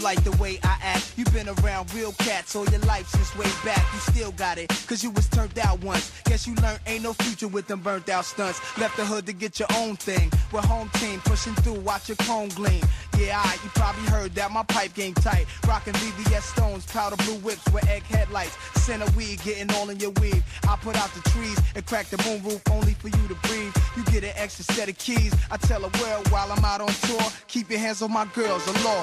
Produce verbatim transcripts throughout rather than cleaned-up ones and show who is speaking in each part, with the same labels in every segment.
Speaker 1: like the way I act. You been around real cats all your life since way back. You still got it, cause you was turned out once. Guess you learned ain't no future with them burnt out stunts. Left the hood to get your own thing. We're home team, pushing through, watch your chrome gleam. Yeah, I, you probably heard that my pipe game tight. Rockin' V V S stones, powder blue whips with egg headlights. Center weed, getting all in your weave. I put out the trees and crack the moon roof only for you to breathe. You get an extra set of keys. I tell the world while I'm out on tour, keep your hands on my girls, the Lord.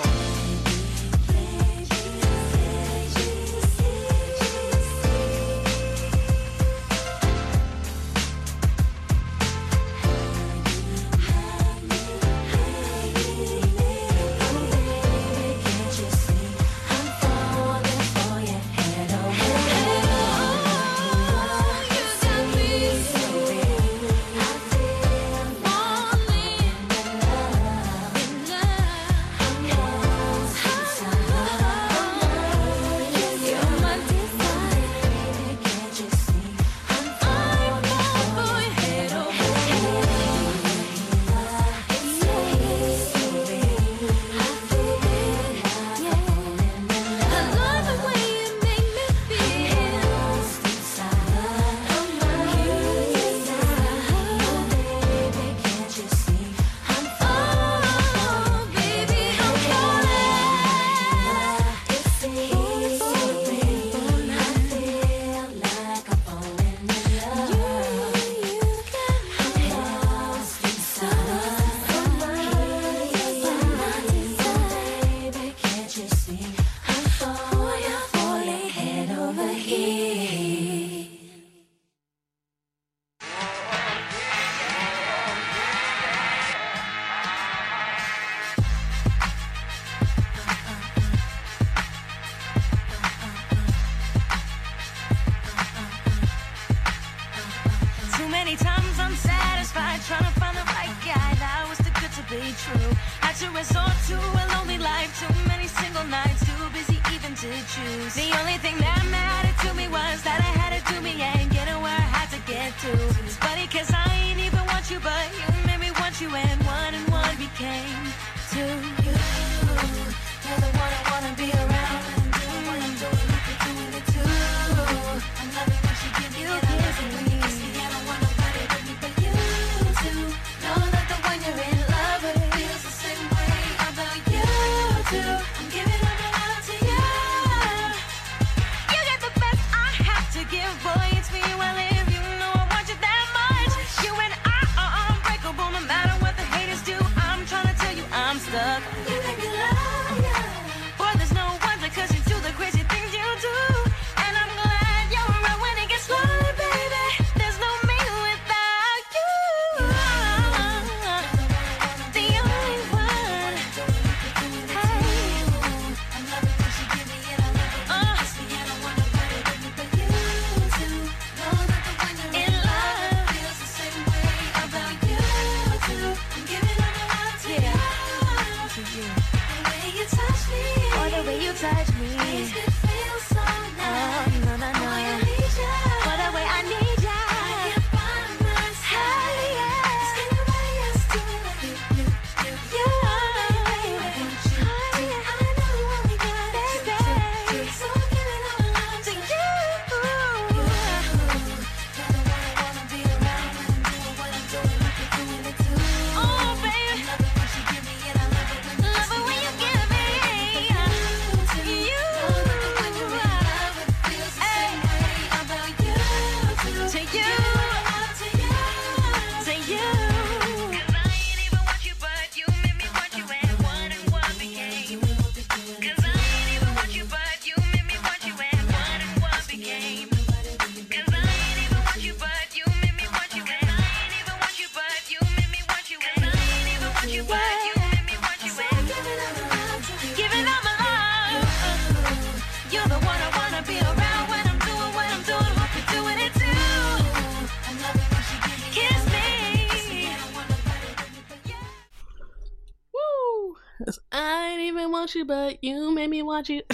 Speaker 2: You, but you made me watch you.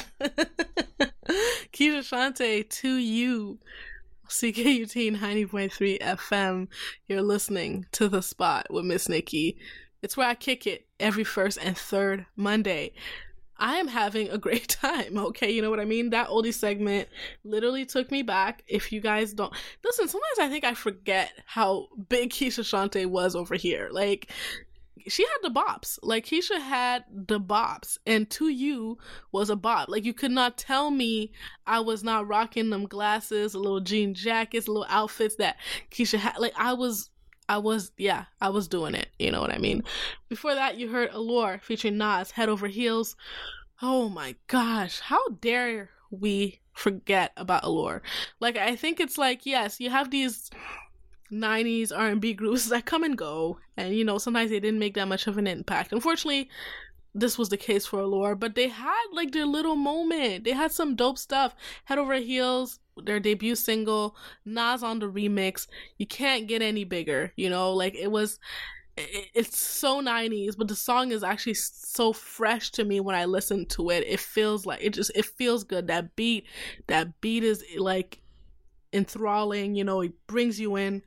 Speaker 2: Keisha Shante, To You. C K U T ninety point three F M. You're listening to The Spot with Miss Nikki. It's where I kick it every first and third Monday. I am having a great time, okay? You know what I mean? That oldie segment literally took me back. If you guys don't... Listen, sometimes I think I forget how big Keisha Shante was over here. Like, she had the bops. Like, Keisha had the bops. And To You was a bop. Like, you could not tell me I was not rocking them glasses, little jean jackets, little outfits that Keisha had. Like, I was... I was, yeah, I was doing it. You know what I mean? Before that, you heard Allure featuring Nas, Head Over Heels. Oh my gosh, how dare we forget about Allure? Like, I think it's like, yes, you have these nineties R and B groups that come and go, and, you know, sometimes they didn't make that much of an impact. Unfortunately, this was the case for Allure, but they had, like, their little moment. They had some dope stuff. Head Over Heels, their debut single, Nas on the remix. You can't get any bigger, you know? Like, it was... It's so nineties, but the song is actually so fresh to me when I listen to it. It feels like... It just... It feels good. That beat... That beat is, like, enthralling, you know? It brings you in.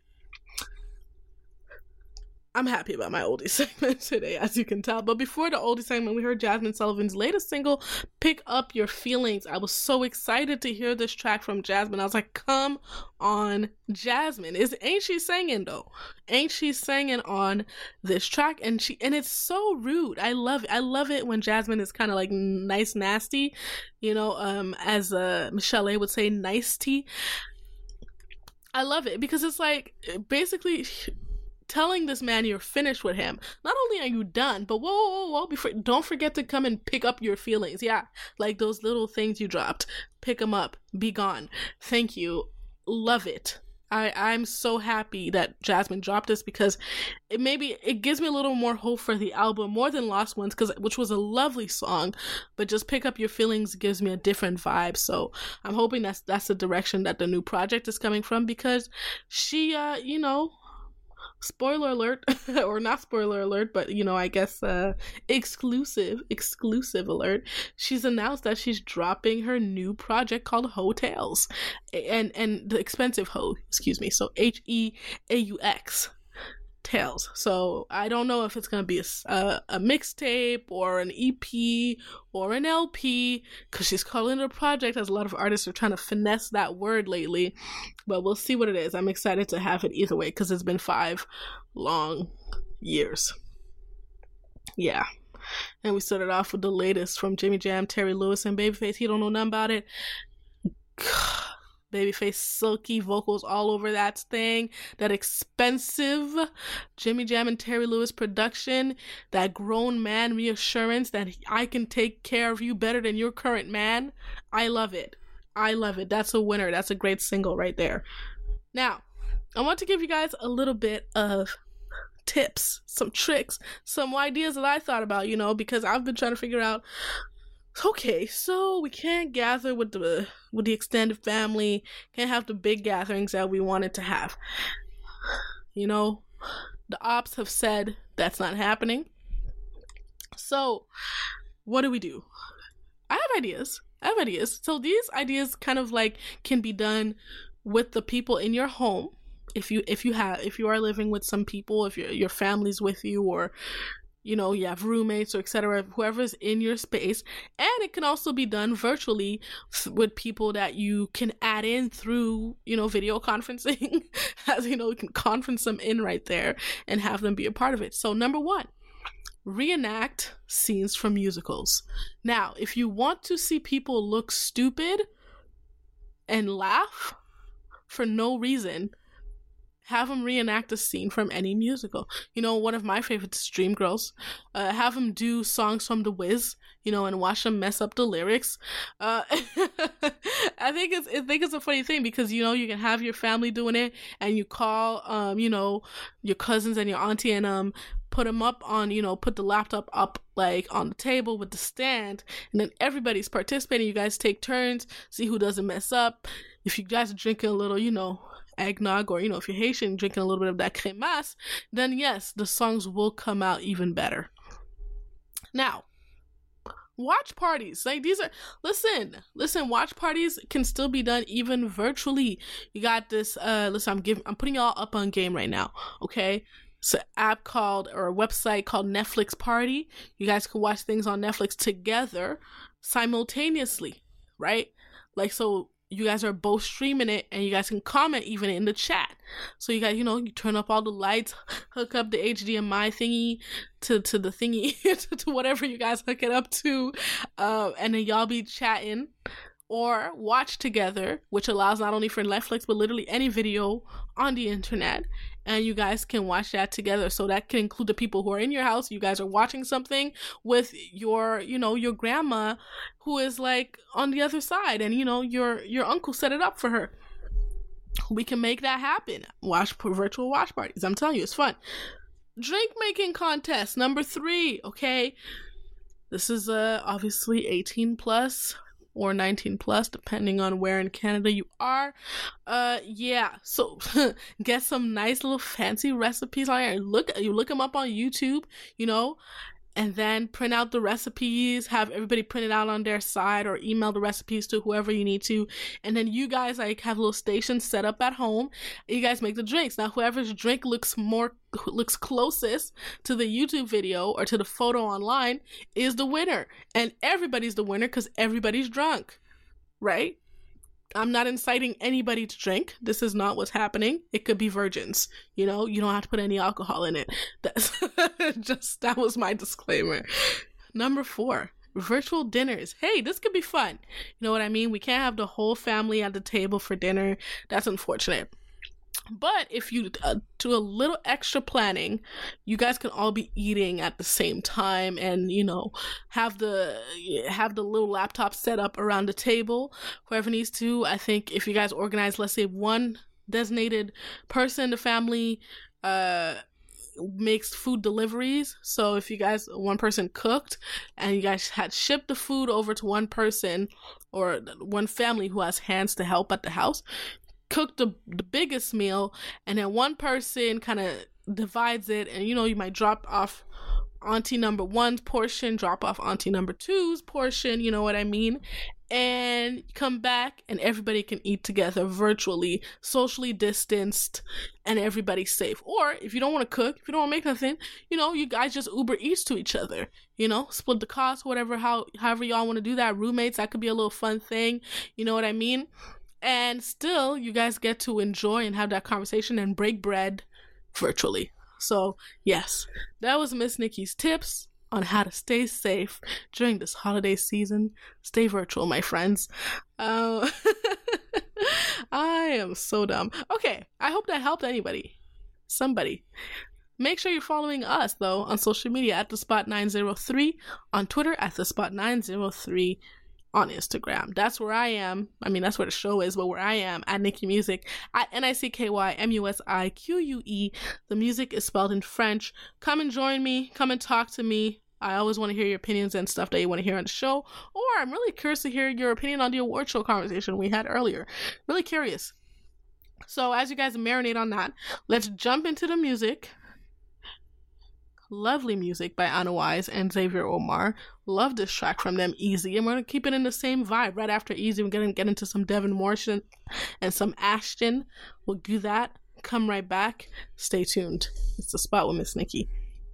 Speaker 2: I'm happy about my oldie segment today, as you can tell. But before the oldie segment, we heard Jasmine Sullivan's latest single, Pick Up Your Feelings. I was so excited to hear this track from Jasmine. I was like, come on, Jasmine. Is ain't she singing, though? Ain't she singing on this track? And she and it's so rude. I love it. I love it when Jasmine is kind of like nice, nasty. You know, um, as uh, Michelle A would say, nice tea. I love it because it's like, basically... telling this man you're finished with him. Not only are you done, but whoa, whoa, whoa, before, don't forget to come and pick up your feelings. Yeah, like those little things you dropped. Pick them up. Be gone. Thank you. Love it. I, I'm so happy that Jasmine dropped this because it maybe it gives me a little more hope for the album, more than Lost Ones, because which was a lovely song, but just Pick Up Your Feelings gives me a different vibe. So I'm hoping that's that's the direction that the new project is coming from, because she, uh, you know, spoiler alert, or not spoiler alert, but, you know, I guess uh, exclusive, exclusive alert. She's announced that she's dropping her new project called Hotels, and and the expensive hoe, excuse me, so H E A U X. Tales. So I don't know if it's gonna be a, a, a mixtape or an E P or an L P, because she's calling it a project, as a lot of artists are trying to finesse that word lately, but we'll see what it is. I'm excited to have it either way, because it's been five long years. Yeah. And we started off with the latest from Jimmy Jam, Terry Lewis, and Babyface. He don't know nothing about it. Babyface silky vocals all over that thing, that expensive Jimmy Jam and Terry Lewis production, that grown man reassurance that I can take care of you better than your current man. I love it. I love it. That's a winner. That's a great single right there. Now, I want to give you guys a little bit of tips, some tricks, some ideas that I thought about, you know, because I've been trying to figure out, okay, so we can't gather with the with the extended family, can't have the big gatherings that we wanted to have. You know, the ops have said that's not happening. So, what do we do? I have ideas. I have ideas. So these ideas kind of like can be done with the people in your home. If you if you have if you are living with some people, if your your family's with you, or you know, you have roommates or et cetera, whoever's in your space. And it can also be done virtually with people that you can add in through, you know, video conferencing. As you know, you can conference them in right there and have them be a part of it. So number one, reenact scenes from musicals. Now, if you want to see people look stupid and laugh for no reason, have them reenact a scene from any musical. You know, one of my favorites is Dreamgirls. Uh, have them do songs from The Wiz, you know, and watch them mess up the lyrics. Uh, I think it's I think it's a funny thing, because, you know, you can have your family doing it, and you call, um, you know, your cousins and your auntie, and um, put them up on, you know, put the laptop up like on the table with the stand, and then everybody's participating. You guys take turns, see who doesn't mess up. If you guys are drinking a little, you know, eggnog, or, you know, if you're Haitian, drinking a little bit of that crémasse, then yes, the songs will come out even better. Now, watch parties. Like, these are, listen, listen, watch parties can still be done even virtually. You got this, uh, listen, I'm giving, I'm putting y'all up on game right now, okay? It's an app called, or a website called Netflix Party. You guys can watch things on Netflix together simultaneously, right? Like, so you guys are both streaming it, and you guys can comment even in the chat. So you guys, you know, you turn up all the lights, hook up the H D M I thingy to, to the thingy, to whatever you guys hook it up to, uh, and then y'all be chatting or watch together, which allows not only for Netflix, but literally any video on the internet. And you guys can watch that together. So that can include the people who are in your house. You guys are watching something with your, you know, your grandma who is like on the other side, and, you know, your, your uncle set it up for her. We can make that happen. Watch virtual watch parties. I'm telling you, it's fun. Drink making contest number three. Okay. This is uh, obviously eighteen plus. Or nineteen plus, depending on where in Canada you are. Uh, yeah. So get some nice little fancy recipes on there. Look, you look them up on YouTube, you know, and then print out the recipes. Have everybody print it out on their side, or email the recipes to whoever you need to. And then you guys like have little stations set up at home. You guys make the drinks. Now, whoever's drink looks more looks closest to the YouTube video or to the photo online is the winner. And everybody's the winner because everybody's drunk, right? I'm not inciting anybody to drink. This is not what's happening. It could be virgins. You know, you don't have to put any alcohol in it. That's just, that was my disclaimer. Number four, virtual dinners. Hey, this could be fun. You know what I mean? We can't have the whole family at the table for dinner. That's unfortunate. But if you uh, do a little extra planning, you guys can all be eating at the same time, and, you know, have the have the little laptop set up around the table, whoever needs to. I think if you guys organize, let's say, one designated person in the family uh, makes food deliveries. So if you guys, one person cooked and you guys had shipped the food over to one person or one family who has hands to help at the house, cook the, the biggest meal, and then one person kind of divides it, and, you know, you might drop off auntie number one's portion, drop off auntie number two's portion, you know what I mean, and come back and everybody can eat together virtually, socially distanced, and everybody's safe. Or if you don't want to cook, if you don't want to make nothing, you know, you guys just Uber Eats to each other, you know, split the cost, whatever, how however y'all want to do that. Roommates, that could be a little fun thing, you know what I mean? And still, you guys get to enjoy and have that conversation and break bread virtually. So, yes, that was Miss Nikki's tips on how to stay safe during this holiday season. Stay virtual, my friends. Uh, I am so dumb. Okay, I hope that helped anybody. Somebody. Make sure you're following us, though, on social media at the spot nine oh three, on Twitter at the spot nine oh three, on Instagram. That's where I am. I mean, that's where the show is, but where I am, at Nikki Music, at N I C K Y M U S I Q U E. The music is spelled in French. Come and join me. Come and talk to me. I always want to hear your opinions and stuff that you want to hear on the show. Or I'm really curious to hear your opinion on the award show conversation we had earlier. Really curious. So as you guys marinate on that, let's jump into the music. Lovely music by Anna Wise and Xavier Omar. Love this track from them, Easy. And we're going to keep it in the same vibe. Right after Easy, we're going to get into some Devin Morrison and some Ashton. We'll do that. Come right back. Stay tuned. It's The Spot with Miss Nikki.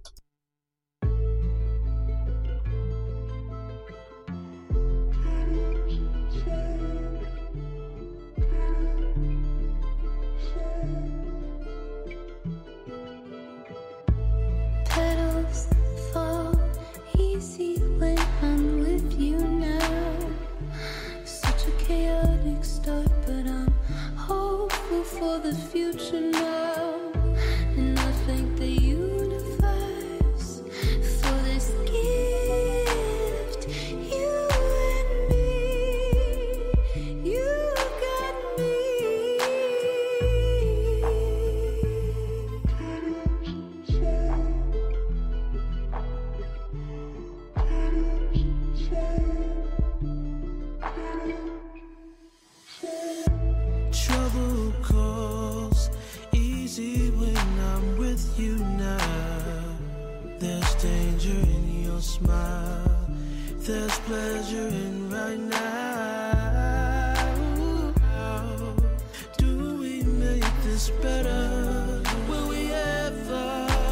Speaker 3: When I'm with you now, such a chaotic start, but I'm hopeful for the future now. And I thank the universe for this gift, you and me. You got me.
Speaker 1: Trouble calls easy when I'm with you now. There's danger in your smile, there's pleasure in right now. How do we make this better? Will we ever?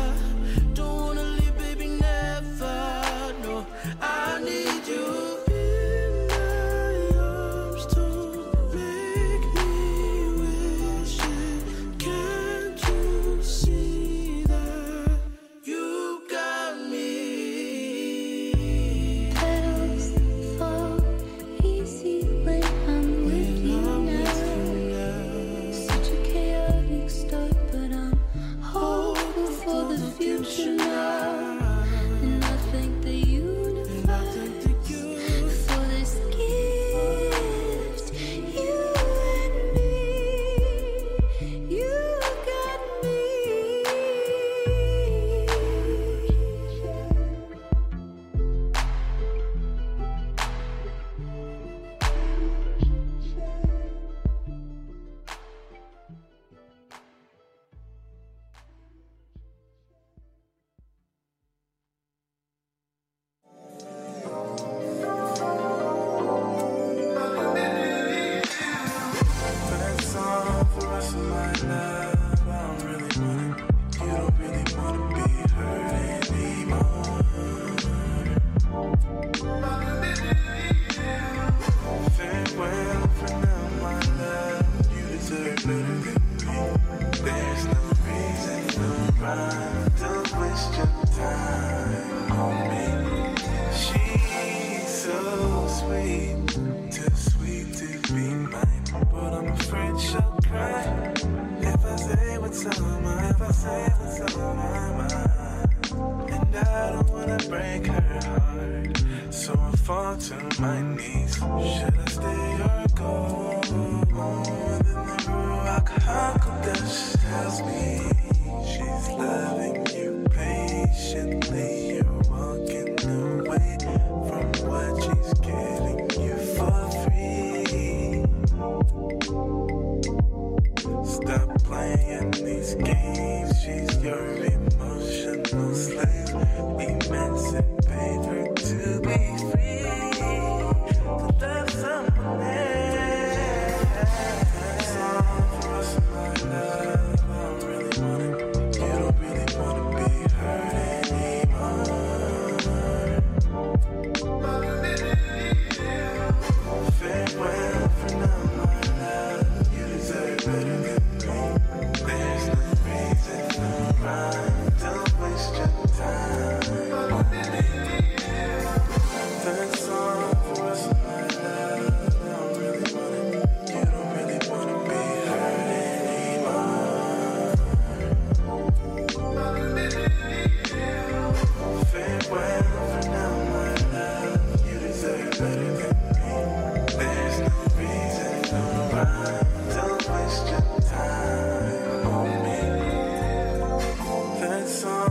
Speaker 4: rhyme. Don't waste your time on me. She's so sweet, too sweet to be mine. But I'm afraid she'll cry if I say what's on my, if I say what's on my mind. And I don't wanna break her heart, so I fall to my knees. Should I stay or go? And then the rock dust tells me she's loving you patiently. You're walking away from what she's giving you for free. Stop playing these games. She's your emotional slave. Emancipate her to be free. To love someone else. For us, my love, I don't really wanna. You don't really wanna be hurt anymore. Farewell for now, my love. You deserve better than me. There's no reason, no rhyme. Don't waste your time on me. That's all for us, my love. I don't really wanna. You don't really wanna be hurt anymore. Farewell for now, my love. You deserve better than me. There's no reason, no rhyme. Don't waste your time on me. That's all.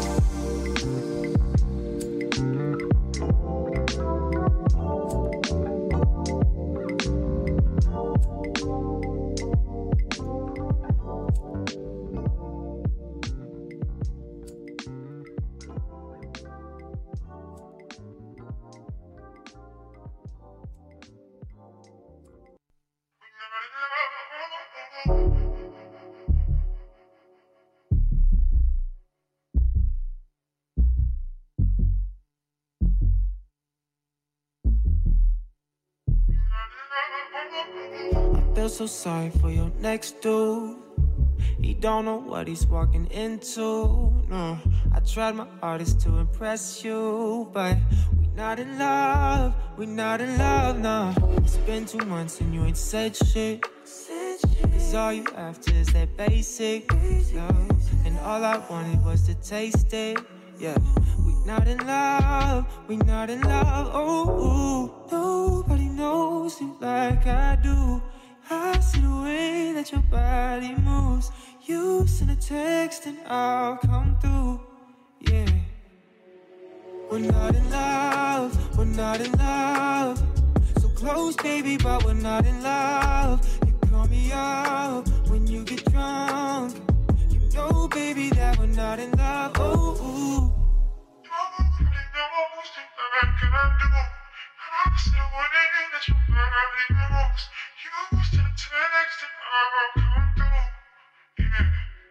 Speaker 5: I feel so sorry for your next dude. He don't know what he's walking into. No, I tried my hardest to impress you, but we not in love. We not in love, nah. It's been two months and you ain't said shit. Cause all you after is that basic love, and all I wanted was to taste it. Yeah, we not in love. We not in love. Oh, nobody knows you like I do. I see the way that your body moves. You send a text and I'll come through. Yeah, we're not in love. We're not in love. So close, baby, but we're not in love. You call me up when you get drunk. You know, baby, that we're not in love. Oh, ooh. Nobody knows you like I do. I see the way that your body moves. You send a text and I'll come through. Yeah,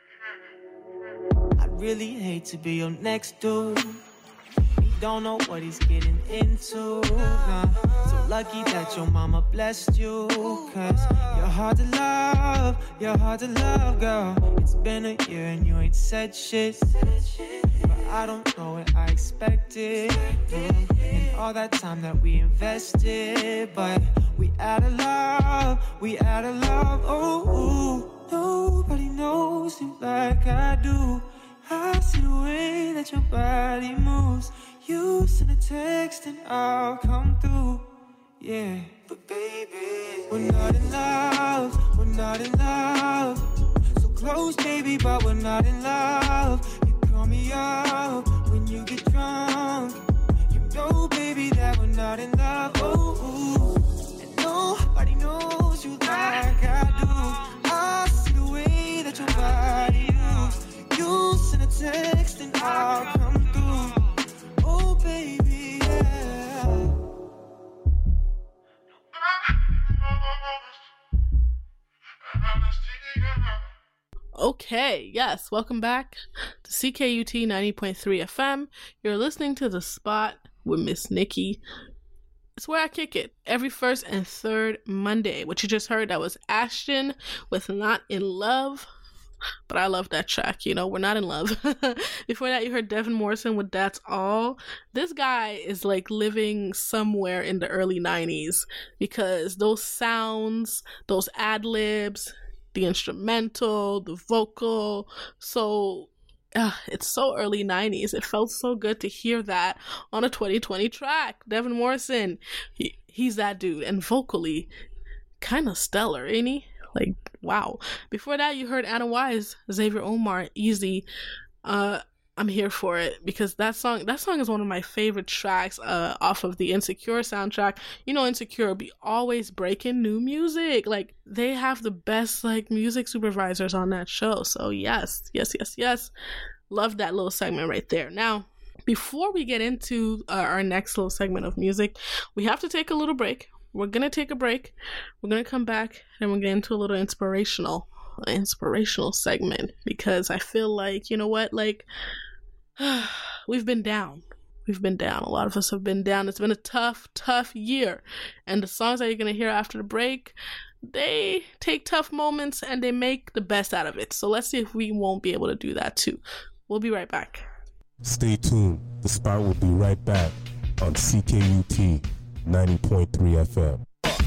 Speaker 5: yeah. I'd really hate to be your next dude. He don't know what he's getting into. Nah. So lucky that your mama blessed you. Cause you're hard to love. You're hard to love, girl. It's been a year and you ain't said shit. But I don't know what I expected. Mm. And all that time that we invested. But we out of love. We out of love. Oh, ooh. Nobody knows you like I do. I see the way that your body moves. You send a text and I'll come through. Yeah, but baby, we're not in love. We're not in love. So close, baby, but we're not in love. You call me up when you get drunk. You know, baby, that we're not in love. Oh, ooh. And nobody knows you like I do. I see the way that your body moves. You send a text and I'll come through. Oh, baby, yeah.
Speaker 2: Okay, yes, welcome back to C K U T ninety point three F M. You're listening to The Spot with Miss Nikki. It's where I kick it every first and third Monday. What you just heard, that was Ashton with Not in Love. but I love that track. You know, we're not in love. Before that, you heard Devin Morrison with That's All. This guy is like living somewhere in the early nineties because those sounds, those ad-libs, the instrumental, the vocal, so uh, it's so early nineties. It felt so good to hear that on a twenty twenty track. Devin Morrison, he, he's that dude, and vocally kind of stellar, ain't he? Like, wow. Before that, you heard Adam Wise, Xavier Omar, Easy. uh I'm here for it because that song that song is one of my favorite tracks uh off of the Insecure soundtrack. You know, Insecure be always breaking new music. Like, they have the best like music supervisors on that show. So yes, yes, yes, yes. Love that little segment right there. Now, before we get into uh, our next little segment of music, we have to take a little break. We're gonna take a break. We're gonna come back and we're gonna get into a little inspirational inspirational segment because I feel like, you know what, like we've been down. We've been down. A lot of us have been down. It's been a tough, tough year. And the songs that you're going to hear after the break, they take tough moments and they make the best out of it. So let's see if we won't be able to do that too. We'll be right back.
Speaker 6: Stay tuned. The Spot will be right back on C K U T ninety point three F M.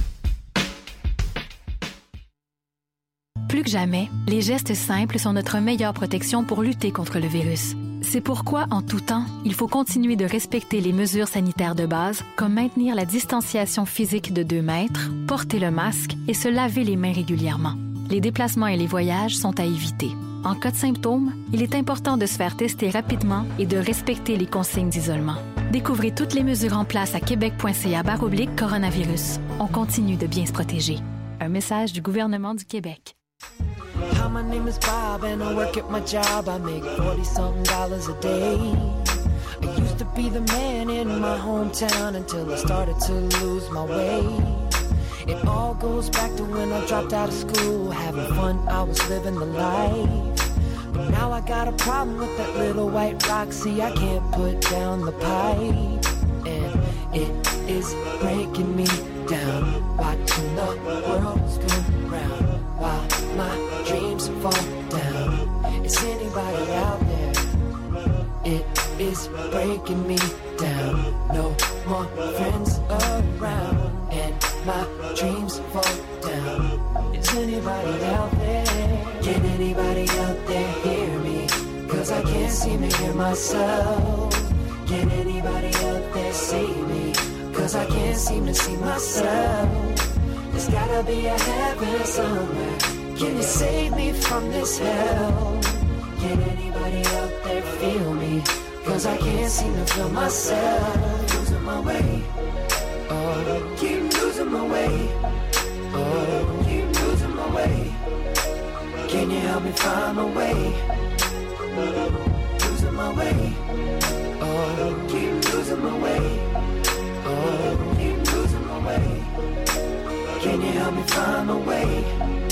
Speaker 7: Plus que jamais, les gestes simples sont notre meilleure protection pour lutter contre le virus. C'est pourquoi, en tout temps, il faut continuer de respecter les mesures sanitaires de base, comme maintenir la distanciation physique de deux mètres, porter le masque et se laver les mains régulièrement. Les déplacements et les voyages sont à éviter. En cas de symptômes, il est important de se faire tester rapidement et de respecter les consignes d'isolement. Découvrez toutes les mesures en place à québec.ca barre oblique coronavirus. On continue de bien se protéger. Un message du gouvernement du Québec.
Speaker 5: Hi, my name is Bob and I work at my job. I make forty-something dollars a day. I used to be the man in my hometown until I started to lose my way. It all goes back to when I dropped out of school. Having fun, I was living the life. But now I got a problem with that little white rock. See, I can't put down the pipe. And it is breaking me down. Watching the world spin round while my dreams fall down. Is anybody out there? It is breaking me down. No more friends around and my dreams fall down. Is anybody out there? Can anybody out there hear me? Cause I can't seem to hear myself. Can anybody out there see me? Cause I can't seem to see myself. There's gotta be a heaven somewhere. Can you save me from this hell? Can anybody out there feel me? Cause I can't seem to feel myself. Losing my way. Oh, keep losing my way. Oh, keep losing my way. Can you help me find my way? Losing my way. Oh, keep losing my way. Oh, keep losing my way. Can you help me find my way?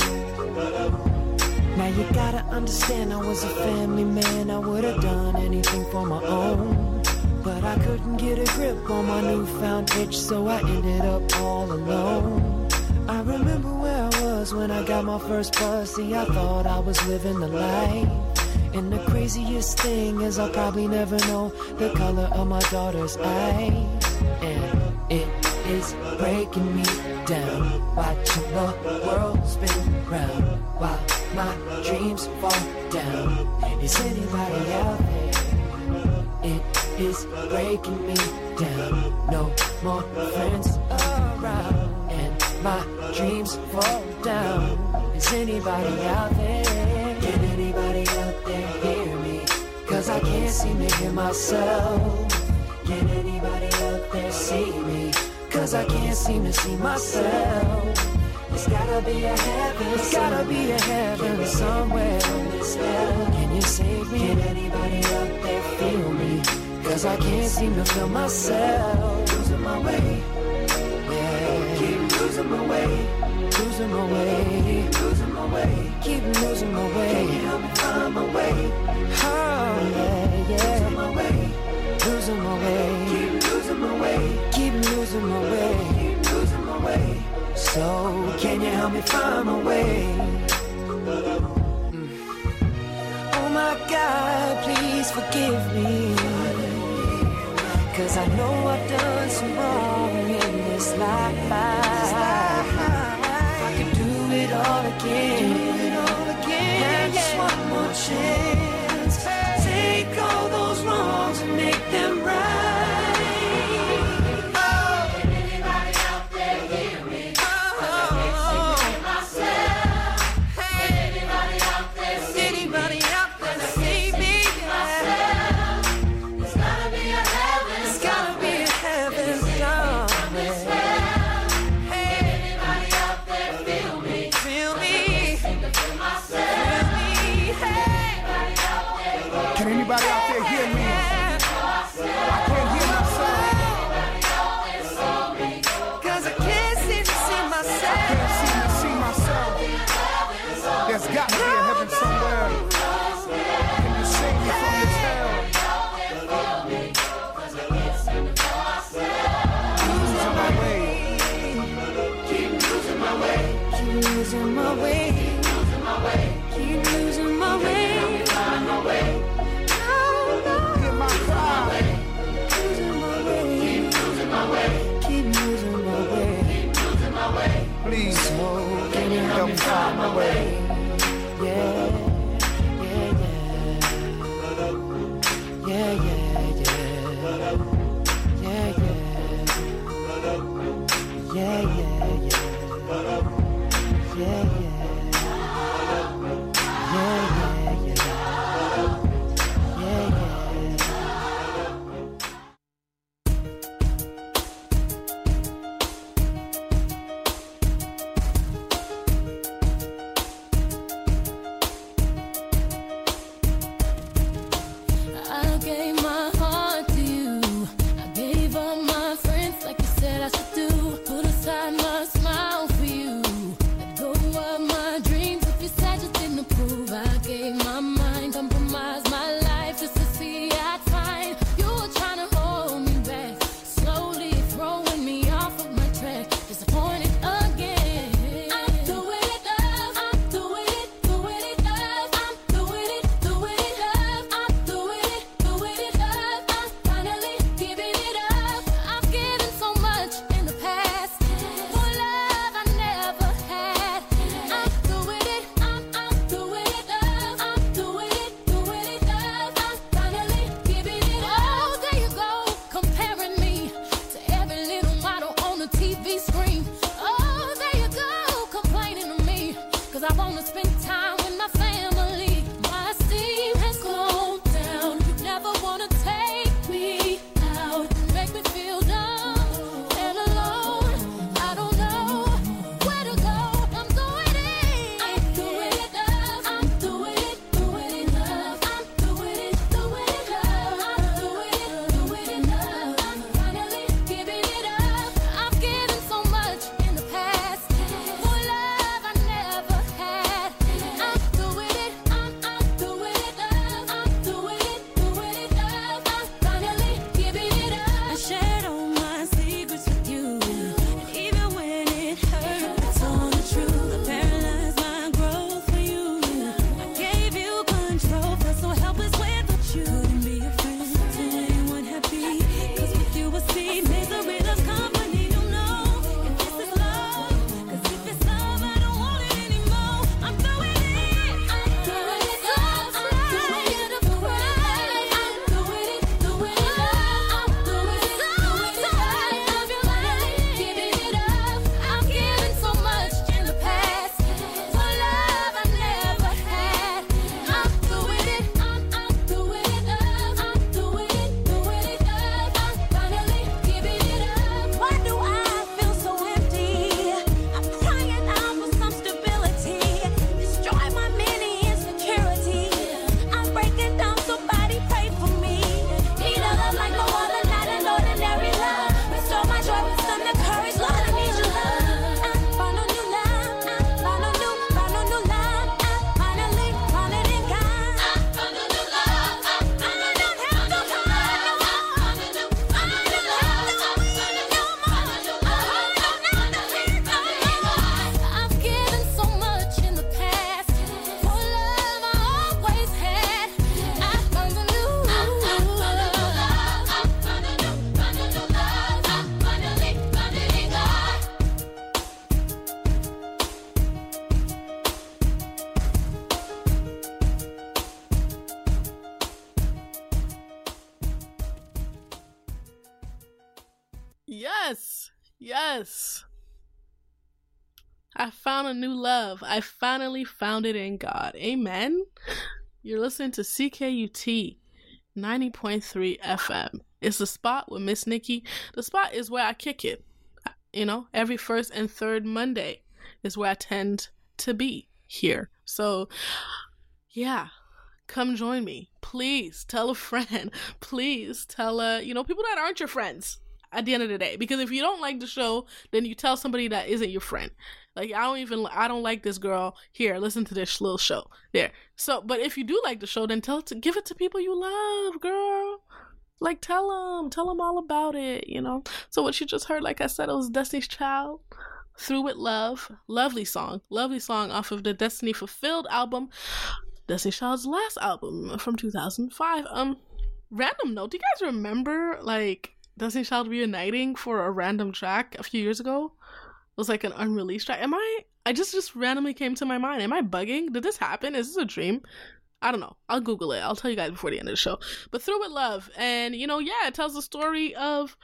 Speaker 5: Now you gotta understand I was a family man. I would've done anything for my own, but I couldn't get a grip on my newfound itch, so I ended up all alone. I remember where I was when I got my first buzz. See, I thought I was living the life, and the craziest thing is I'll probably never know the color of my daughter's eyes. And it is breaking me down, watching the world spin round while my dreams fall down. Is anybody out there? It is breaking me down. No more friends around and my dreams fall down. Is anybody out there? Can anybody out there hear me? Cause I can't seem to hear myself. Can anybody out there see me? Cause I can't seem to see myself. There's gotta be a heaven. There's gotta be a heaven somewhere. Can you save me? Can anybody out there feel me? Cause I can't seem to feel myself. Losing my way. Yeah. Keep losing my way. Losing my way. Keep losing my way. Keep losing my way. Can you help me find my way? Oh yeah, yeah. Losing my way. Losing my way. Keep losing my way. Keep losing my way. Keep losing my way. So can you help me find my way? Mm. God, please forgive me. Cause I know I've done some wrong in this life. If I could do it all again, have just one more chance. Take all those wrongs and make them right.
Speaker 1: Anybody out there hear me? I can't hear myself.
Speaker 5: Cause I can't seem to see myself.
Speaker 1: I can't seem to see myself. There's got to be a heaven somewhere. Can you save me from this hell? Losing my way. Keep losing my way.
Speaker 5: Keep losing my way.
Speaker 1: Losing my way.
Speaker 5: Keep losing my way.
Speaker 1: Find my way. Please,
Speaker 5: so can you help me find my way? Yeah, yeah, yeah. Yeah, yeah, yeah. Yeah, yeah. Yeah, yeah, yeah. Yeah, yeah. Yeah, yeah, yeah.
Speaker 2: Yes. I found a new love. I finally found it in God. Amen. You're listening to C K U T ninety point three F M. It's The Spot with Miss Nikki. The Spot is where I kick it. You know, every first and third Monday is where I tend to be here. So, yeah, come join me. Please tell a friend. Please tell, uh, you know, people that aren't your friends at the end of the day. Because if you don't like the show, then you tell somebody that isn't your friend. Like, I don't even, I don't like this girl. Here, listen to this little show. There. So, but if you do like the show, then tell it to, give it to people you love, girl. Like, tell them, tell them all about it, you know. So what you just heard, like I said, it was Destiny's Child, Through With Love. Lovely song. Lovely song off of the Destiny Fulfilled album. Destiny's Child's last album from two thousand five. Um, random note, do you guys remember, like, Destiny's Child reuniting for a random track a few years ago? It was like an unreleased track. Am I, I just, just randomly came to my mind. Am I bugging? Did this happen? Is this a dream? I don't know. I'll Google it. I'll tell you guys before the end of the show. But Through With Love. And, you know, yeah, it tells the story of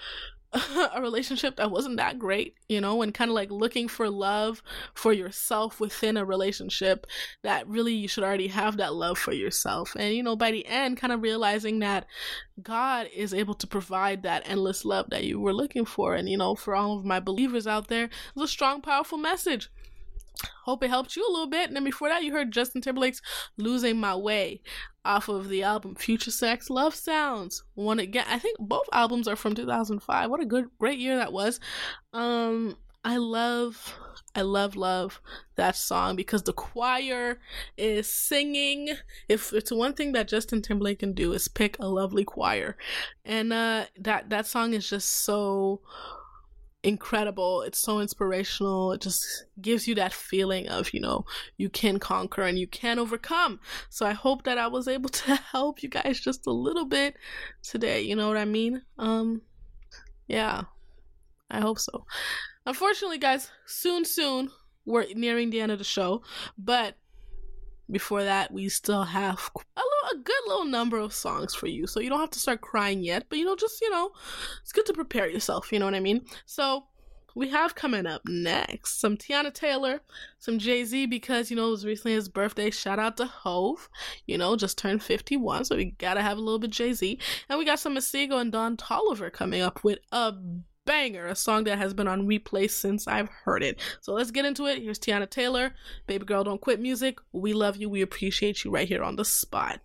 Speaker 2: a relationship that wasn't that great, you know, and kind of like looking for love for yourself within a relationship that really you should already have that love for yourself. And, you know, by the end, kind of realizing that God is able to provide that endless love that you were looking for. And, you know, for all of my believers out there, it's a strong, powerful message. Hope it helped you a little bit. And then before that, you heard Justin Timberlake's Losing My Way off of the album Future Sex Love Sounds. One again, I think both albums are from two thousand five. What a good, great year that was. Um, I love, I love, love that song because the choir is singing. If it's one thing that Justin Timberlake can do is pick a lovely choir. And uh, that, that song is just so incredible. It's so inspirational. It just gives you that feeling of, you know, you can conquer and you can overcome. So I hope that I was able to help you guys just a little bit today. You know what I mean? Um, yeah, I hope so. Unfortunately, guys, soon, soon, we're nearing the end of the show, but before that, we still have a, little, a good little number of songs for you. So you don't have to start crying yet, but, you know, just, you know, it's good to prepare yourself. You know what I mean? So we have coming up next some Tiana Taylor, some Jay-Z, because, you know, it was recently his birthday. Shout out to Hove, you know, just turned fifty-one. So we got to have a little bit Jay-Z. And we got some Masego and Don Toliver coming up with a banger, a song that has been on replay since I've heard it. So let's get into it. Here's Tiana Taylor, Baby Girl Don't Quit Music. We love you. We appreciate you right here on The Spot.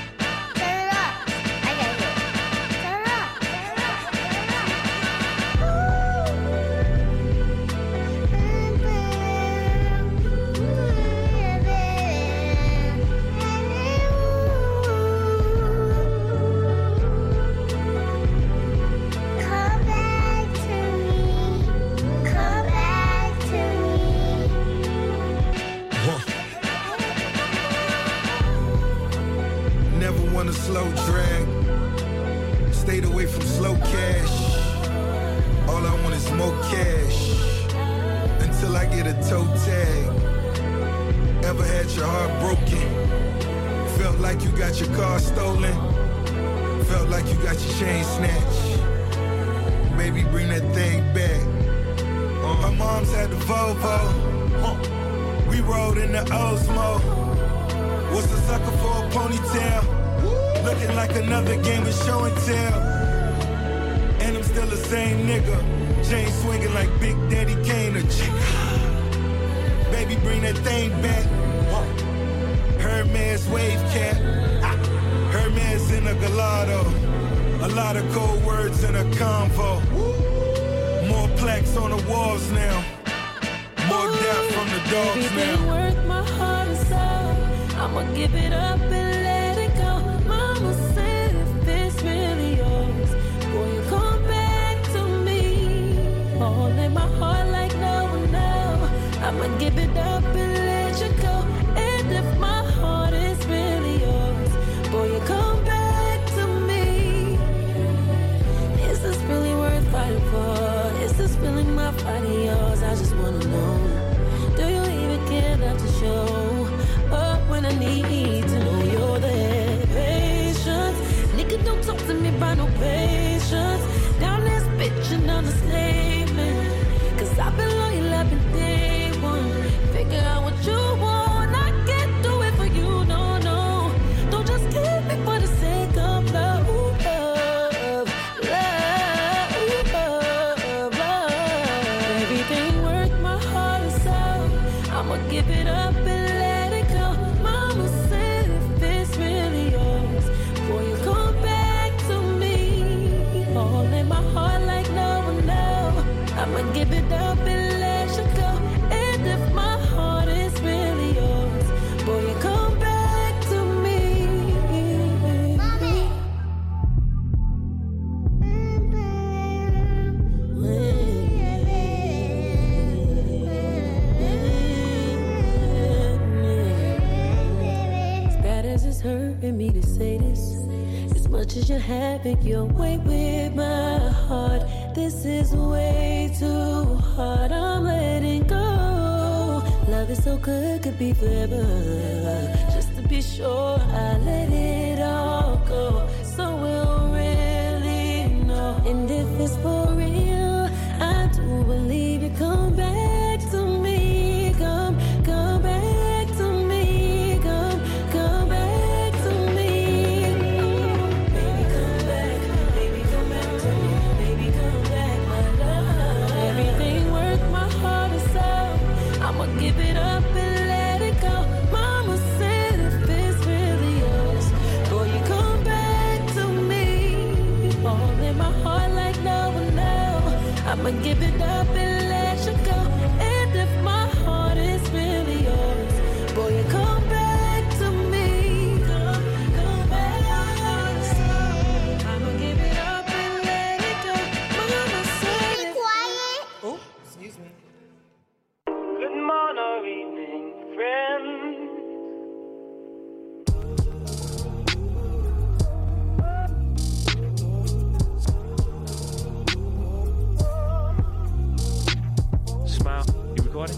Speaker 8: Slow drag, stayed away from slow cash. All I want is more cash until I get a toe tag. Ever had your heart broken? Felt like you got your car stolen? Felt like you got your chain snatched? Baby, bring that thing back. Uh, my mom's had the Volvo. Uh, we rode in the Osmo. What's a sucker for a ponytail? Looking like another game of show and tell. And I'm still the same nigga. Chain swinging like Big Daddy Kane or Chica. Baby, bring that thing back. Hermes wave cap. Hermes in a gelato. A lot of cold words in a convo. More plaques on the walls now. More death from the dogs
Speaker 3: Baby,
Speaker 8: now.
Speaker 3: they worth my heart and soul. I'ma give it up and let it go. Mama said if it's really yours, boy, you come back to me. All in my heart like no one knows. I'ma give it up and let you go. And if my heart is really yours, boy, you come back to me. Is this really worth fighting for? Is this really my fight and yours? I just wanna know. Do you even care not to show up when I need to know you're hurting me to say this. As much as you're having your way with my heart, this is way too hard. I'm letting go. Love is so good, could be forever. Just to be sure, I let it all go, so we'll really know. And if it's for real, I do believe you come back to me. Come, come back to me. Come, come back to me. Baby, come back. Baby, come back to me. Baby, come back, my love. Everything worth my heart is out. I'ma give it up and let it go. Mama said if it's really yours, boy, you come back to me. All in my heart like no one else. I'ma give it up and let you go. And if my heart is really yours, boy, you come back to me. Come, come back. I'ma give it up and let it go. Mama said it. Quiet.
Speaker 5: Oh, excuse me.
Speaker 9: Good morning, evening, friend.
Speaker 10: Smile, you recording?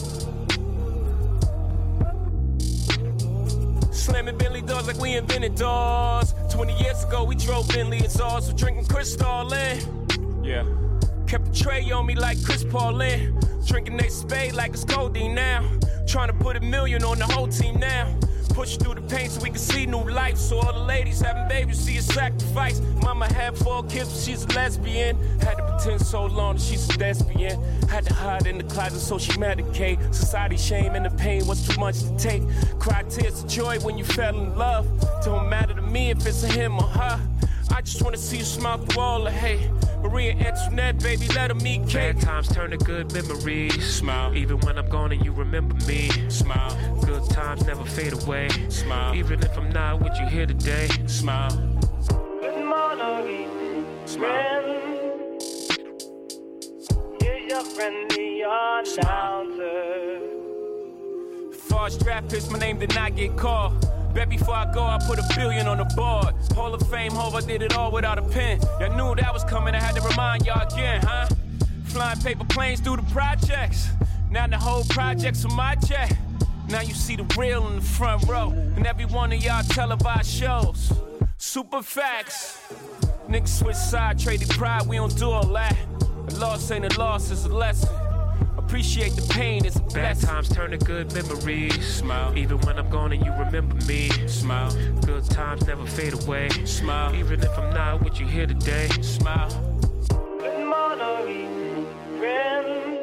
Speaker 10: Slamming Bentley doors like we invented doors. twenty years ago, we drove Bentley exhausts. We're drinking Cristal in. Yeah. Kept the tray on me like Chris Paulin. Drinking they spade like it's codeine now. Trying to put a million on the whole team now. Push through the pain so we can see new life. So all the ladies having babies see a sacrifice. Mama had four kids, but she's a lesbian. Had to pretend so long that she's a lesbian. Had to hide in the closet so she medicate. Society shame and the pain was too much to take. Cried tears of joy when you fell in love. Don't matter to me if it's a him or her. I just wanna see you smile through all the hate. Maria Antoinette, baby, let her meet Kate.
Speaker 11: Bad times turn to good memories. Smile. Even when I'm gone and you remember me. Smile. Good times never fade away. Smile. Even if I'm not with you here today. Smile.
Speaker 9: Good morning, friend. Here's your friendly announcer.
Speaker 10: False draft picks, my name did not get called. Bet before I go, I put a billion on the board. Hall of Fame, Hov, I did it all without a pen. Y'all knew that was coming, I had to remind y'all again, huh? Flying paper planes through the projects. Now the whole project's on my check. Now you see the real in the front row. And every one of y'all televised shows. Super facts. Niggas switch side, traded pride, we don't do all that. A loss ain't a loss, it's a lesson. Appreciate the pain, it's a
Speaker 11: Bad
Speaker 10: blessing.
Speaker 11: times turn to good memories. Smile. Even when I'm gone and you remember me. Smile. Good times never fade away. Smile. Even if I'm not with you here today.
Speaker 10: Smile.
Speaker 9: Good morning, friend.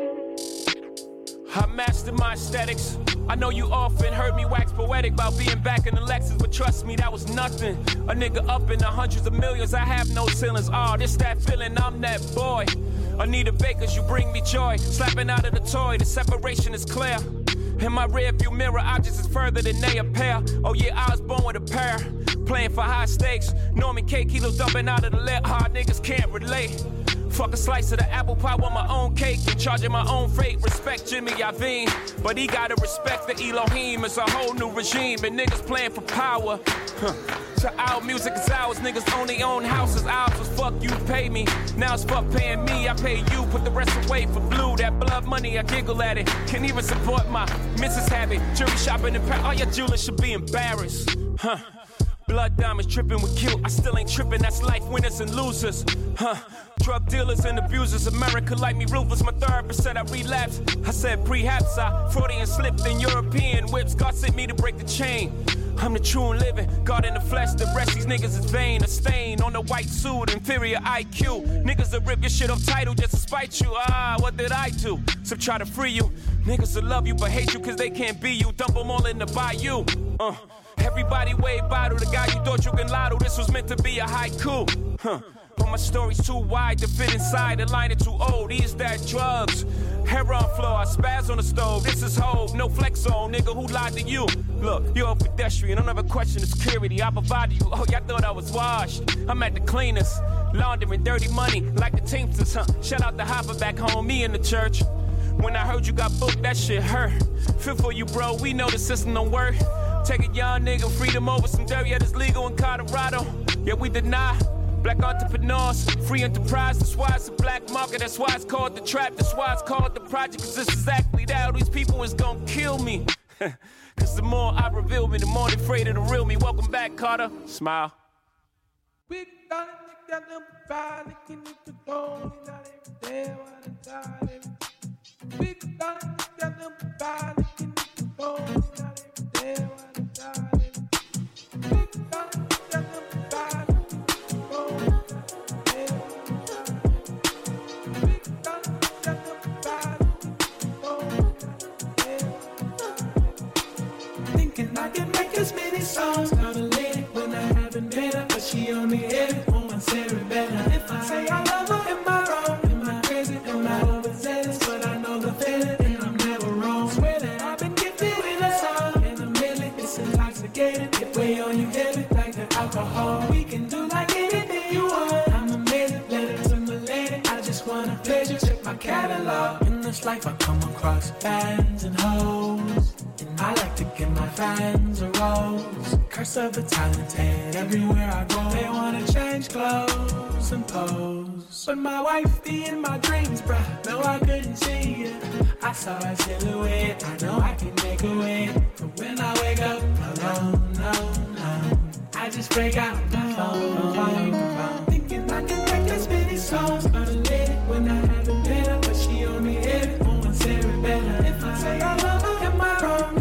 Speaker 10: I mastered my aesthetics. I know you often heard me wax poetic about being back in the Lexus, but trust me, that was nothing. A nigga up in the hundreds of millions, I have no ceilings. Oh, this that feeling, I'm that boy. Anita Bakers, you bring me joy. Slapping out of the toy, the separation is clear. In my rearview mirror, objects is further than they appear. Oh yeah, I was born with a pair. Playing for high stakes. Norman K. Kilos dumping out of the lip. Hard niggas can't relate. Fuck a slice of the apple pie, want my own cake and charging my own freight. Respect Jimmy Iovine, but he gotta respect the Elohim. It's a whole new regime, and niggas playing for power. Huh. To our music is ours, niggas only own houses. Ours was fuck you, pay me. Now it's fuck paying me, I pay you. Put the rest away for blue, that blood money, I giggle at it. Can't even support my missus habit. Jury shopping in Paris, all your jewelers should be embarrassed. Huh. Blood diamonds dripping with guilt. I still ain't tripping, that's life, winners and losers. Huh. Drug dealers and abusers, America like me ruthless. My therapist said I relapsed. I said prehaps I Freudian slipped in European whips. God sent me to break the chain. I'm the true and living, God in the flesh. The rest these niggas is vain. A stain on the white suit, inferior I Q. Niggas that rip your shit off title just to spite you. Ah, what did I do? So try to free you. Niggas that love you but hate you cause they can't be you. Dump them all in the bayou. Uh. Everybody wave bottle, the guy you thought you can lotto. This was meant to be a haiku. Huh. But my story's too wide to fit inside. The line is too old. These that drugs. Hair on floor, I spaz on the stove. This is hope, no flex on, nigga. Who lied to you? Look, you're a pedestrian. Don't ever question the security. I provide you. Oh, y'all thought I was washed. I'm at the cleaners, laundering dirty money like the Teamsters. Huh? Shout out to Hopper back home, me in the church. When I heard you got booked, that shit hurt. Feel for you, bro. We know the system don't work. Take a young nigga, freedom over some dirt, yet it's legal in Colorado. Yeah, we deny black entrepreneurs, free enterprise. That's why it's a black market. That's why it's called the trap. That's why it's called the project. Cause it's exactly that. All these people is gonna kill me. Cause the more I reveal me, the more they afraid of the real me. Welcome back, Carter. Smile.
Speaker 12: We got it, got them provided, can you go? Not every day, what a time. We got it, got them provided, can you go? Not every day, what a time. We got it, got them provided. I can make as many songs, got a lady when I haven't met her, but she only hit it on my cerebellum. If I say I love her, am I wrong? Am I crazy? Am I overzealous? But I know the feeling, and I'm never wrong. Swear that I've been gifted with a song, and a million, it's intoxicating. Get way on you heavy, like the alcohol. We can do like anything you want. I'm amazing, let it to my lady. I just want a pleasure, check my catalog. In this life, I come across fans and hoes. I like to give my fans a rose. Curse of the talented, everywhere I go they wanna change clothes and pose. But my wife be in my dreams, bruh. No, I couldn't see it. I saw a silhouette, I know I can make a way. But when I wake up alone, no, no, I just break out my phone, phone, phone. Thinking I can make as many songs, but a lady when I haven't met her, but she only hit it on my cerebellum. If I say I love her, am I wrong?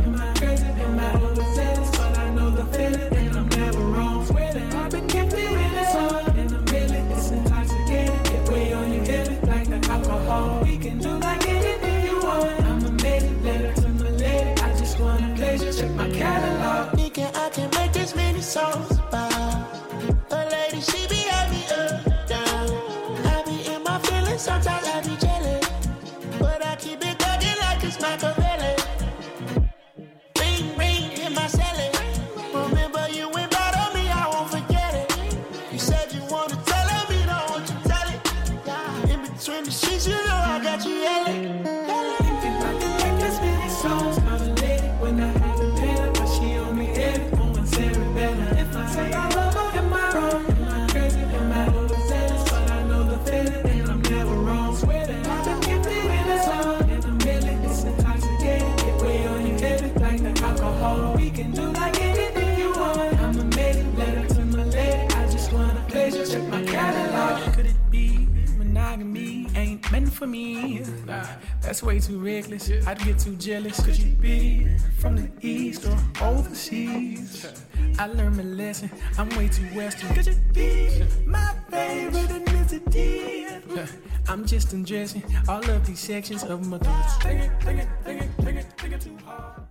Speaker 12: And I'm never wrong. Swear that I've been gifted with a song, and a million, it's intoxicating. Get way on you heavy, like the alcohol. We can do like anything you want. I'm amazing, letter to my lady. I just want a pleasure, check my catalog.
Speaker 13: Thinking I can make this many songs about a lady, she be happy up, down. I be in my feelings, sometimes I be jealous, but I keep it thugging like it's Machiavelli. Ring, ring, in my celly. Remember you went bad on me, I won't forget it. You said you wanna tell her, me don't want you tell it. In between the sheets, you know I got you yelling.
Speaker 12: Thinking I can make as many songs about a lady when I haven't met her, but she only hit it on my cerebellum. If I say I love her, am I wrong? Am I crazy? Am I overzealous? But I know the feeling, and I'm never wrong. Swear that I've been gifted with a song, and a million, it's intoxicating. Get way on you heavy, like the alcohol. We can do like anything. I'm amazing, letter to my lady. I just want a pleasure, check my catalog. Could it be monogamy ain't meant for me? Nah, that's way too reckless. I'd get too jealous. Could you be from the east or overseas? I learned my lesson. I'm way too western. Could you be my favorite ethnicity? I'm just undressing all of these sections of my thoughts. Take it, take it, take it, take it, take it too hard.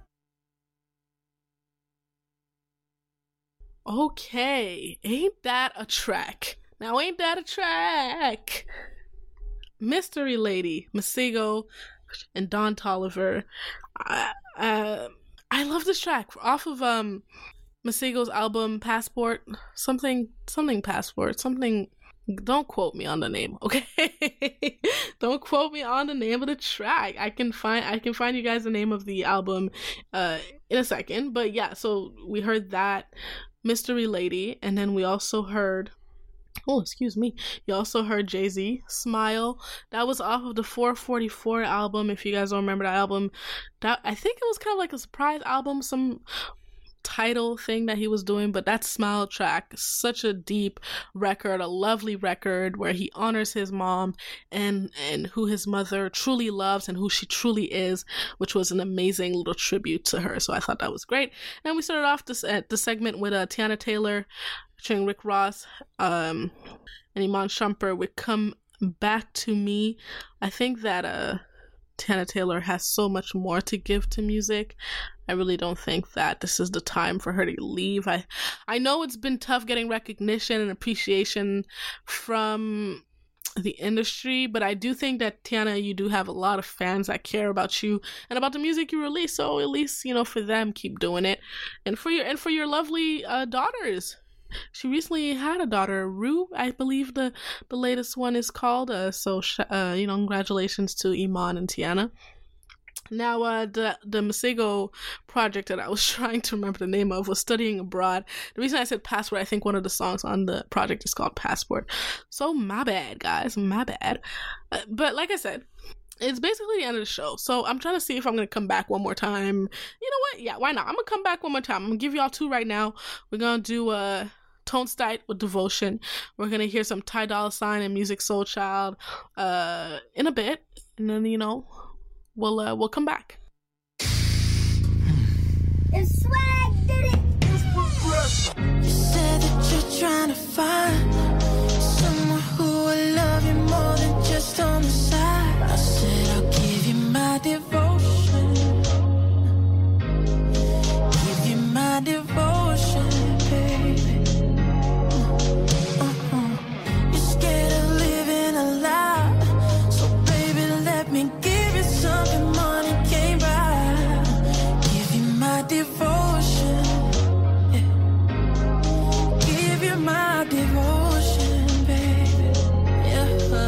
Speaker 2: Okay, ain't that a track? Now, ain't that a track? Mystery Lady, Masego, and Don Toliver. I, uh, I love this track off of um Masego's album Passport. Something, something Passport. Something. Don't quote me on the name, okay? Don't quote me on the name of the track. I can find I can find you guys the name of the album uh in a second. But yeah, so we heard that. Mystery Lady, and then we also heard oh excuse me you also heard Jay-Z Smile. That was off of the four forty-four album. If you guys don't remember that album, that I think it was kind of like a surprise album, some title thing that he was doing, but that Smile track, such a deep record, a lovely record where he honors his mom and and who his mother truly loves and who she truly is, which was an amazing little tribute to her. So I thought that was great. And we started off this at the segment with uh, Tiana Taylor featuring Rick Ross um and Iman Shumpert with Come Back to Me. I think that uh Tiana Taylor has so much more to give to music. I really don't think that this is the time for her to leave. I, I know it's been tough getting recognition and appreciation from the industry, but I do think that, Tiana, you do have a lot of fans that care about you and about the music you release. So at least, you know, for them, keep doing it. And for your and for your lovely uh, daughters. She recently had a daughter, Rue, I believe the, the latest one is called. Uh, so, sh- uh, you know, congratulations to Iman and Tiana. Now, uh, the, the Masego project that I was trying to remember the name of was Studying Abroad. The reason I said Passport, I think one of the songs on the project is called Passport. So my bad, guys, my bad. Uh, but like I said, it's basically the end of the show. So I'm trying to see if I'm going to come back one more time. You know what? Yeah, why not? I'm going to come back one more time. I'm going to give y'all two right now. We're going to do uh, Tone Stite with Devotion. We're going to hear some Ty Dolla Sign and Music Soul Child uh, in a bit. And then, you know... We'll uh, we'll come back.
Speaker 14: If Swag did it, it's progressive. You said that you're trying to find someone who will love you more than just on the side. I said I'll give you my devotion, give you my devotion, baby. Uh-uh. You're scared of living a lie, so baby, let me give something money came by. Give you my devotion, yeah. Give you my devotion, baby, yeah.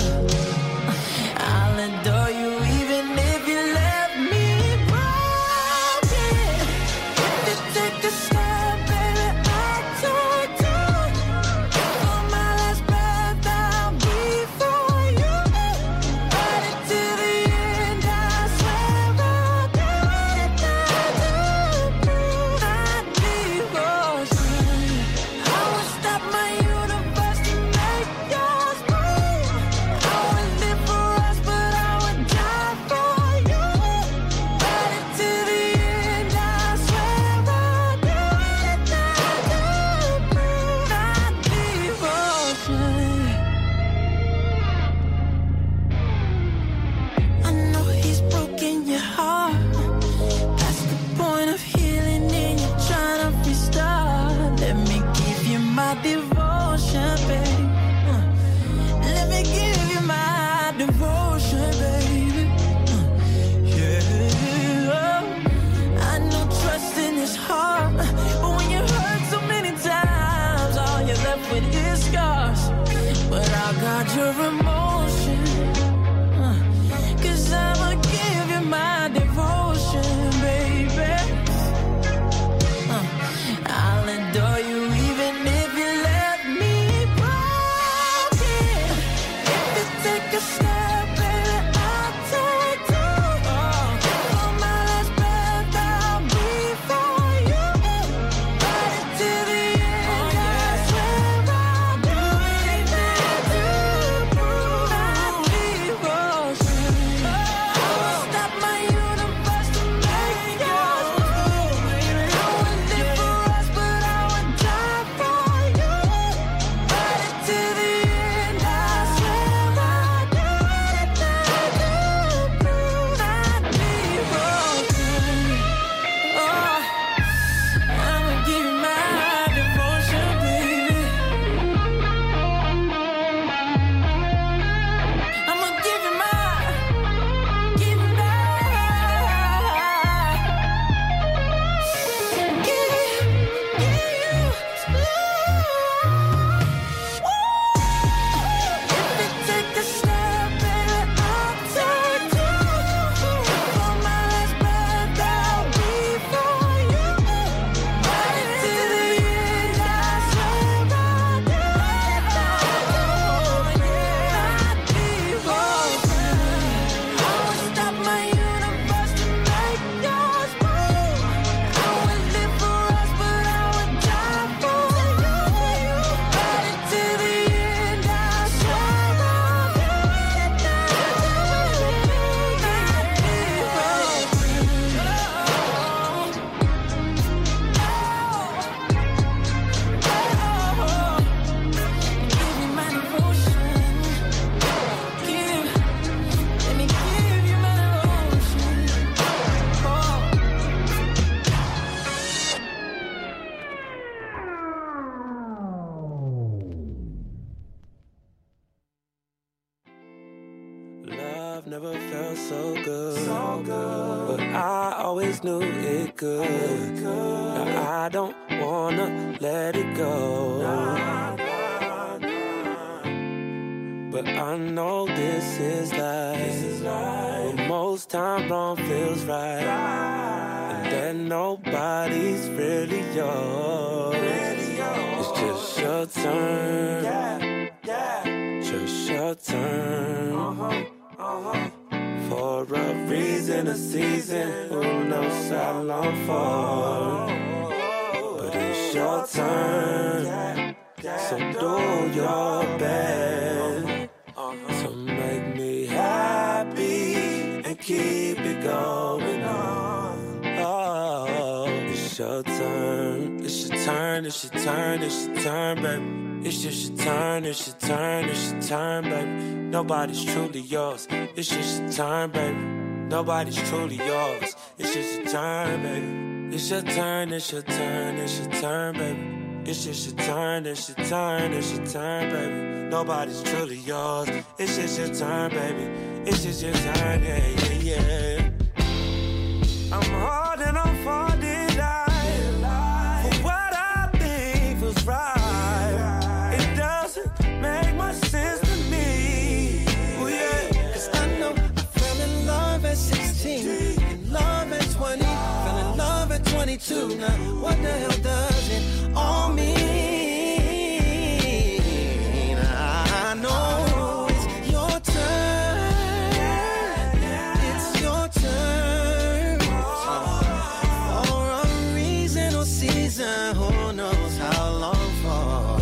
Speaker 14: I'll adore you even if you left me broken. If you take a step, baby, I'll take two. For my last breath, I'll be for you. Right until the end, I swear I'll do anything to prove my devotion. I would stop my universe to make yours move. I would live for us, but I would die for you. Right until the end, I swear I'll do anything to prove my devotion. I know he's broken your heart. That's the point of healing, and you're trying to restart. Let me give you my devotion, baby. Uh, Let me give you my devotion, baby. Uh, yeah. I know trusting is hard, but when you hurt so many times, all you're left with is scars. But I got your emotion. Uh, Cause I'ma give you my devotion, baby. Uh, I'll adore you even if you left me broken. If you take a step, baby, I'll take two. For my last breath, I'll be for you. Right until the end, I swear I'll do anything to prove my devotion. I will stop my universe to make yours move. I would live for us, but I would die for you. Right until the end, I swear I'll do anything to prove my devotion. Oh, I'ma give you my devotion, baby. I'ma give you my, give you my, give you, give you, If you take a step, baby, I'll take two. For my last breath, I'll be for you. Right until the end, I swear I'll do anything to prove my devotion. I would stop my universe to make yours move. I would live for us, but I would die for you. Right until the end, I swear I'll do anything to give you my devotion. Give, let me give you my devotion. Oh.
Speaker 15: Love never felt so good, so good. But I always knew it could. Now I don't wanna let it go. But I know this is life. But most time wrong feels right. And then nobody's really yours. It's just your turn. Just your turn. For a reason, a season, who knows how long for. But it's your turn. So do your best to make me happy and keep it going on. Oh, it's your turn. It's your turn, it's your turn, it's your turn, baby. It's just your turn, it's your turn, it's your turn, baby. Nobody's truly yours. It's just your turn, baby. Nobody's truly yours. It's just your turn, baby. It's your turn, it's your turn, it's your turn, baby. It's just your turn, it's your turn, it's your turn, baby. Nobody's truly yours. It's just your turn, baby. It's just your turn, yeah, yeah, yeah. I'm hard and I'm far denied for what I think feels right. It doesn't make much sense to me. Oh, yeah.
Speaker 12: Cause I know I fell in love at sixteen, in love at twenty, fell in love at twenty-two. Now, what the hell does it all mean? I know it's your turn. It's your turn. For a reason or season, who knows how long for.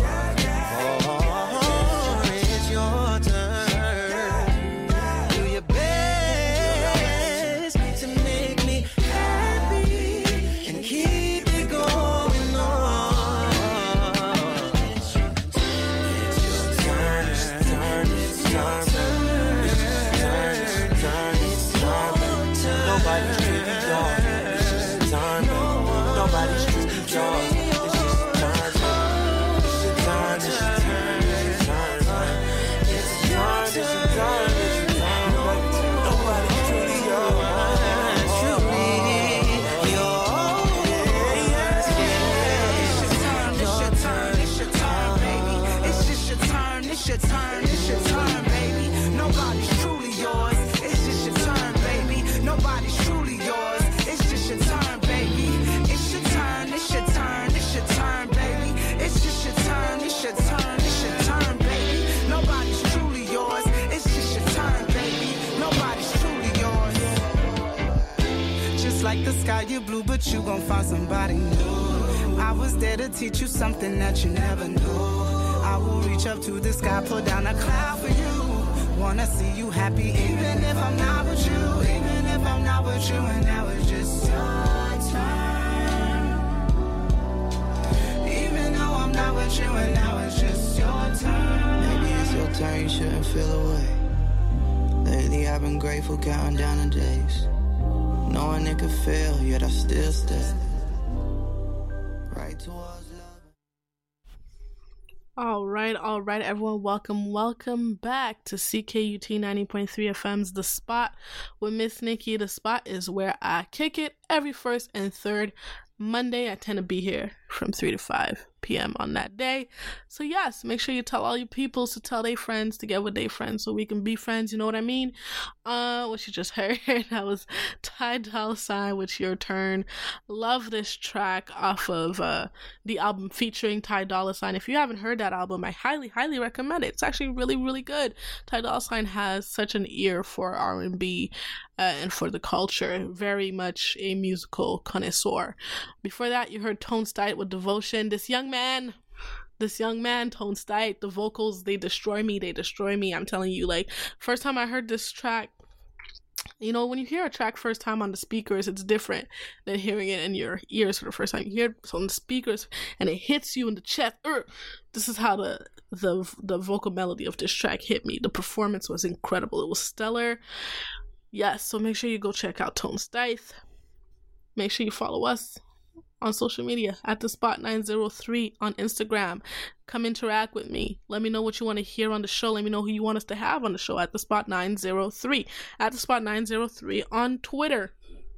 Speaker 12: Oh, it's your turn. Do your best to make me happy and keep it going on. It's your turn. It's your turn. It's your turn. It's your turn. It's your turn.
Speaker 15: Nobody's truly yours. It's just your turn, baby. Nobody's truly yours. It's just your turn, baby. It's your turn. It's your turn. It's your turn, baby. It's your turn. It's your turn. It's your turn, baby. Nobody's truly yours.
Speaker 12: Truly
Speaker 1: It's your turn, baby. It's just your turn, it's your turn, it's your turn, baby. Nobody's truly yours. It's just your turn, baby. Nobody's truly yours. It's just your turn, baby. It's your turn, it's your turn, it's your turn, baby. It's just your turn, it's your turn, it's your turn, baby. Nobody's truly yours. It's just your turn, baby. Nobody's truly yours. Just like the sky, you're blue, but you gon' find somebody new. I was there to teach you something that you never knew. I will reach up to the sky, pull down a cloud for you. Wanna see you happy, even if I'm not with you. Even if I'm not with you, and now it's just your turn. Even though I'm not with you, and now it's just your turn.
Speaker 12: Maybe it's your turn, you shouldn't feel away. Lately I've been grateful, counting down the days. Knowing it could fail, yet I still stay. Right towards love.
Speaker 2: All right, all right, everyone. Welcome, welcome back to C K U T ninety point three F M's The Spot with Miss Nikki. The Spot is where I kick it every first and third Monday. I tend to be here from three to five p.m. on that day. So yes, make sure you tell all your peoples to tell their friends to get with their friends so we can be friends, you know what I mean? Uh, what you just heard, that was Ty Dolla $ign with Your Turn. Love this track off of uh, the album featuring Ty Dolla $ign. If you haven't heard that album, I highly, highly recommend it. It's actually really, really good. Ty Dolla $ign has such an ear for R and B uh, and for the culture. Very much a musical connoisseur. Before that, you heard Tone Stite with Devotion. This young man, this young man, Tone Stite, the vocals, they destroy me, they destroy me. I'm telling you, like, first time I heard this track, you know, when you hear a track first time on the speakers, it's different than hearing it in your ears for the first time. You hear it on the speakers and it hits you in the chest. Er, this is how the, the, the vocal melody of this track hit me. The performance was incredible. It was stellar. Yes, so make sure you go check out Tone Stite. Make sure you follow us on social media at the spot nine oh three on Instagram. Come interact with me. Let me know what you want to hear on the show. Let me know who you want us to have on the show at the spot nine oh three. At the spot nine oh three on Twitter.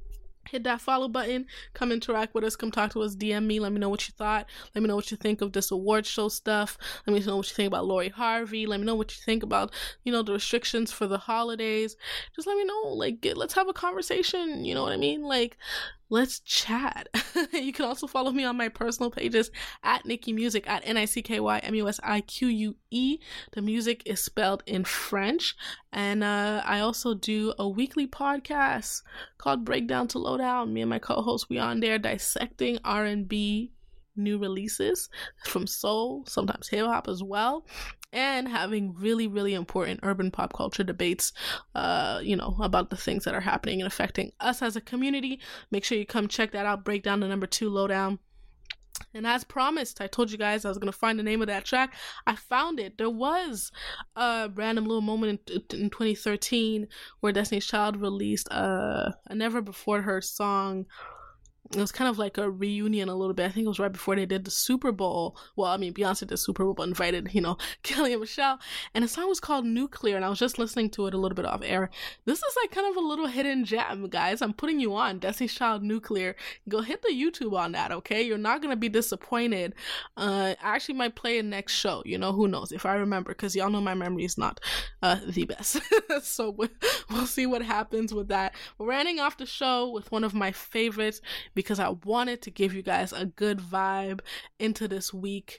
Speaker 2: hit that follow button, come interact with us, come talk to us, D M me, let me know what you thought, let me know what you think of this award show stuff, let me know what you think about Lori Harvey, let me know what you think about, you know, the restrictions for the holidays. Just let me know, like, get, let's have a conversation, you know what I mean? Like, let's chat. You can also follow me on my personal pages at Nikki Music, at N I C K Y M U S I Q U E. The music is spelled in French. And uh, I also do a weekly podcast called Breakdown to Lowdown. Me and my co-host, we on there dissecting R and B new releases from soul, sometimes hip-hop as well, and having really, really important urban pop culture debates, uh, you know, about the things that are happening and affecting us as a community. Make sure you come check that out, Breakdown the number two Lowdown. And as promised, I told you guys I was going to find the name of that track. I found it. There was a random little moment in, in twenty thirteen where Destiny's Child released uh, a never before heard song. It was kind of like a reunion a little bit. I think it was right before they did the Super Bowl. Well, I mean, Beyonce did the Super Bowl, but invited, you know, Kelly and Michelle. And the song was called Nuclear, and I was just listening to it a little bit off air. This is like kind of a little hidden gem, guys. I'm putting you on. Destiny's Child Nuclear. Go hit the YouTube on that, okay? You're not going to be disappointed. Uh, I actually might play it next show. You know, who knows? If I remember, because y'all know my memory is not uh, the best. So we'll see what happens with that. We're ending off the show with one of my favorites, because I wanted to give you guys a good vibe into this week.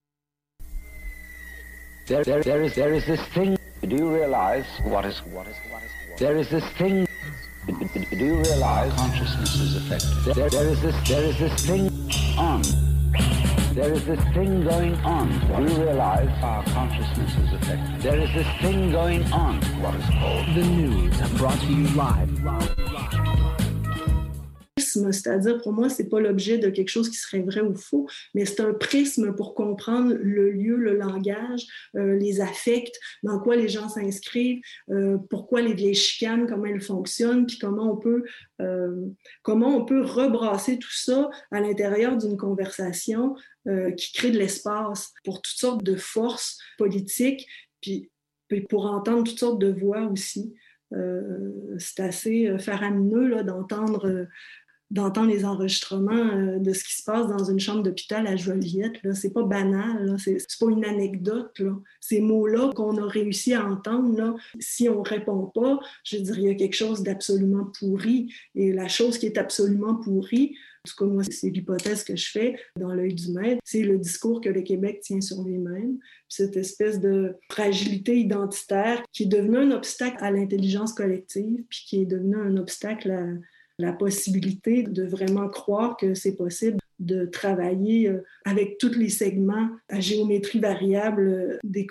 Speaker 16: There, there, there is, there is this thing. Do you realize what is, what is, what is, what is? There is this thing. Do you realize consciousness is affected? There, there is this, there is this thing on. There is this thing going on. Do you realize our consciousness is affected? There is this thing going on. What is called
Speaker 17: the news, brought to you live. live, live.
Speaker 18: C'est-à-dire, pour moi, c'est pas l'objet de quelque chose qui serait vrai ou faux, mais c'est un prisme pour comprendre le lieu, le langage, euh, les affects, dans quoi les gens s'inscrivent, euh, pourquoi les vieilles chicanes, comment elles fonctionnent, puis comment on peut, euh, comment on peut rebrasser tout ça à l'intérieur d'une conversation euh, qui crée de l'espace pour toutes sortes de forces politiques, puis, puis pour entendre toutes sortes de voix aussi. Euh, c'est assez faramineux là, d'entendre... Euh, d'entendre les enregistrements euh, de ce qui se passe dans une chambre d'hôpital à Joliette. Là. C'est pas banal, là. C'est, c'est pas une anecdote. Là. Ces mots-là qu'on a réussi à entendre, là, si on répond pas, je dirais il y a quelque chose d'absolument pourri. Et la chose qui est absolument pourrie, en tout cas, moi, c'est l'hypothèse que je fais dans l'œil du maître, c'est le discours que le Québec tient sur lui-même. Puis cette espèce de fragilité identitaire qui est devenue un obstacle à l'intelligence collective, puis qui est devenue un obstacle à la possibilité de vraiment croire que c'est possible de travailler avec tous les segments à géométrie variable des